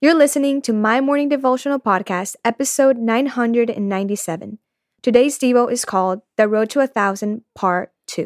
You're listening to My Morning Devotional Podcast, episode 997. Today's Devo is called The Road to 1,000, Part 2.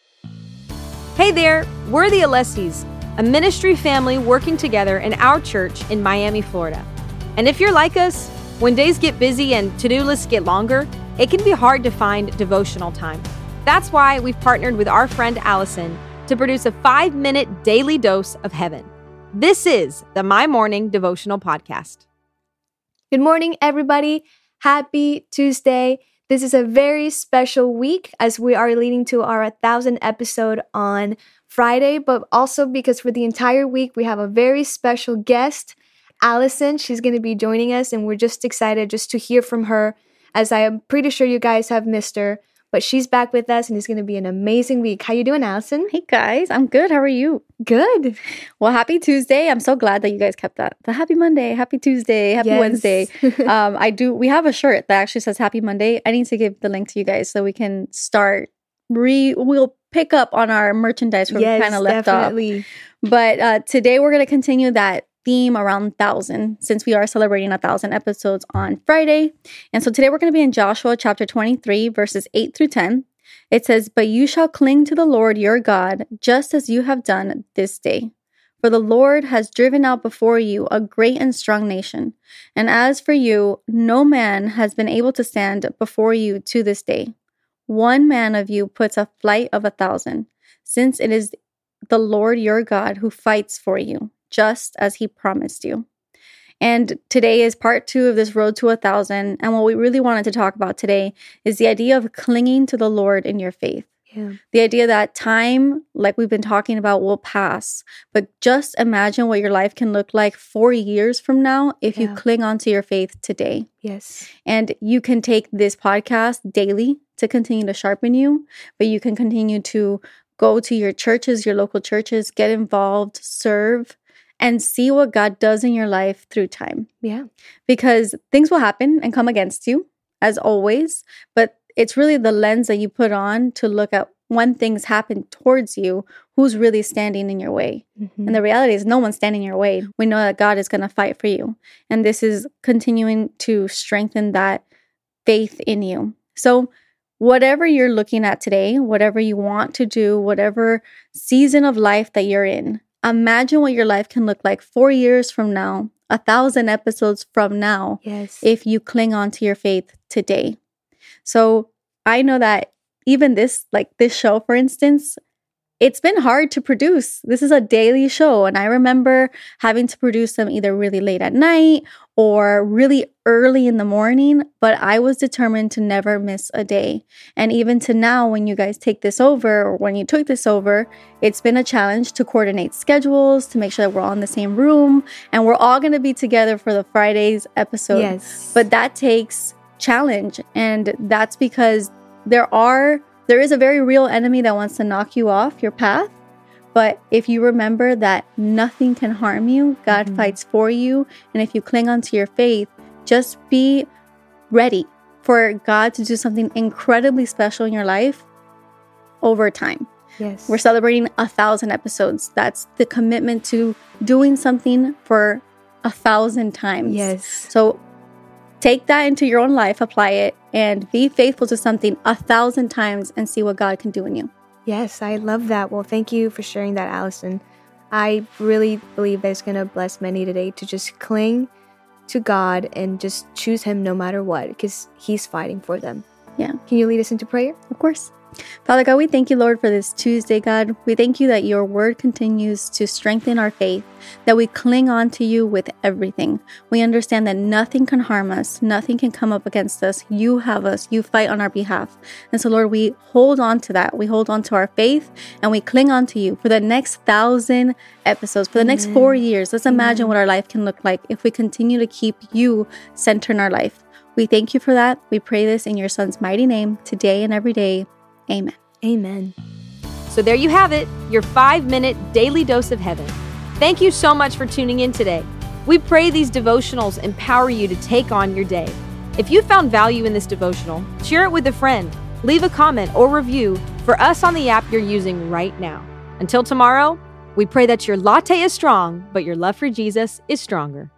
Hey there, we're the Alessis, a ministry family working together in our church in Miami, Florida. And if you're like us, when days get busy and to-do lists get longer, it can be hard to find devotional time. That's why we've partnered with our friend Allison to produce a 5-minute daily dose of heaven. This is the My Morning Devotional Podcast. Good morning, everybody. Happy Tuesday. This is a very special week as we are leading to our 1,000 episode on Friday, but also because for the entire week, we have a very special guest, Allison. She's going to be joining us, and we're just excited just to hear from her, as I am pretty sure you guys have missed her. But she's back with us, and it's going to be an amazing week. How you doing, Allison? Hey, guys. I'm good. How are you? Good. Well, happy Tuesday. I'm so glad that you guys kept that. The Happy Monday, Happy Tuesday, Happy Wednesday. We have a shirt that actually says Happy Monday. I need to give the link to you guys so we can start. We'll pick up on our merchandise where we kind of left definitely. off. But today we're going to continue that theme around 1,000 since we are celebrating 1,000 episodes on Friday. And so today we're going to be in Joshua chapter 23, verses 8 through 10. It says, "But you shall cling to the Lord your God, just as you have done this day. For the Lord has driven out before you a great and strong nation. And as for you, no man has been able to stand before you to this day. One man of you puts a flight of 1,000, since it is the Lord your God who fights for you, just as he promised you." And today is part 2 of this road to 1,000. And what we really wanted to talk about today is the idea of clinging to the Lord in your faith. Yeah. The idea that time, like we've been talking about, will pass. But just imagine what your life can look like 4 years from now if you cling on to your faith today. Yes. And you can take this podcast daily to continue to sharpen you, but you can continue to go to your churches, your local churches, get involved, serve, and see what God does in your life through time. Yeah. Because things will happen and come against you, as always, but it's really the lens that you put on to look at when things happen towards you, who's really standing in your way. Mm-hmm. And the reality is no one's standing in your way. We know that God is going to fight for you. And this is continuing to strengthen that faith in you. So whatever you're looking at today, whatever you want to do, whatever season of life that you're in, imagine what your life can look like 4 years from now, 1,000 episodes from now, if you cling on to your faith today. So I know that even this show, for instance, it's been hard to produce. This is a daily show. And I remember having to produce them either really late at night or really early in the morning. But I was determined to never miss a day. And even to now, when you guys take this over, or when you took this over, it's been a challenge to coordinate schedules, to make sure that we're all in the same room. And we're all going to be together for the Friday's episode. Yes. But that takes challenge. And that's because there is a very real enemy that wants to knock you off your path. But if you remember that nothing can harm you, God fights for you. And if you cling onto your faith, just be ready for God to do something incredibly special in your life over time. Yes. We're celebrating 1,000 episodes. That's the commitment to doing something for 1,000 times. Yes. So take that into your own life, apply it, and be faithful to something 1,000 times and see what God can do in you. Yes, I love that. Well, thank you for sharing that, Allison. I really believe that it's going to bless many today to just cling to God and just choose Him no matter what, because He's fighting for them. Yeah. Can you lead us into prayer? Of course. Father God, we thank you, Lord, for this Tuesday, God. We thank you that your word continues to strengthen our faith, that we cling on to you with everything. We understand that nothing can harm us, nothing can come up against us. You have us, you fight on our behalf. And so, Lord, we hold on to that. We hold on to our faith and we cling on to you for the next 1,000 episodes, for the next 4 years. Let's imagine what our life can look like if we continue to keep you center in our life. We thank you for that. We pray this in your Son's mighty name, today and every day. Amen. Amen. So there you have it, your 5-minute daily dose of heaven. Thank you so much for tuning in today. We pray these devotionals empower you to take on your day. If you found value in this devotional, share it with a friend, leave a comment or review for us on the app you're using right now. Until tomorrow, we pray that your latte is strong, but your love for Jesus is stronger.